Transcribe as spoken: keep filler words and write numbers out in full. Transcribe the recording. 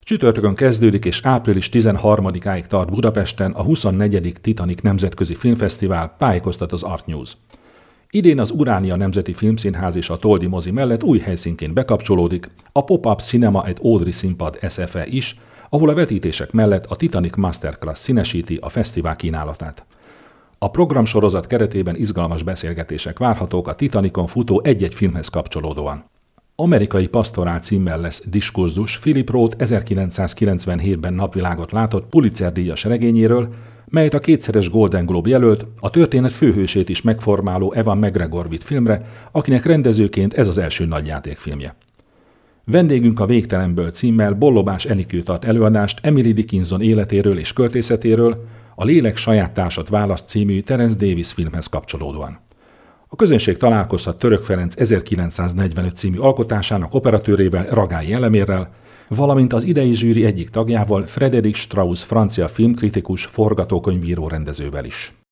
Csütörtökön kezdődik és április tizenharmadikáig tart Budapesten a huszonnegyedik Titanic Nemzetközi Filmfesztivál, tájékoztat az Art News. Idén az Uránia Nemzeti Filmszínház és a Toldi mozi mellett új helyszínként bekapcsolódik a Pop-Up Cinema egy Audrey színpad es ef e is, ahol a vetítések mellett a Titanic Masterclass színesíti a fesztivál kínálatát. A programsorozat keretében izgalmas beszélgetések várhatók a Titanicon futó egy-egy filmhez kapcsolódóan. Amerikai Pastorál címmel lesz diskurzus Philip Roth ezerkilencszázkilencvenhétben napvilágot látott Pulitzer-díjas regényéről, melyet a kétszeres Golden Globe jelölt, a történet főhősét is megformáló Ewan McGregor vitt filmre, akinek rendezőként ez az első nagyjátékfilmje. Vendégünk a Végtelenből címmel Bollobás Enikő tart előadást Emily Dickinson életéről és költészetéről, a Lélek saját társat választ című Terence Davis filmhez kapcsolódóan. A közönség találkozhat Török Ferenc ezerkilencszáznegyvenöt című alkotásának operatőrével, Ragályi Elemérrel, valamint az idei zsűri egyik tagjával, Frederick Strauss francia filmkritikus, forgatókönyvíró rendezővel is.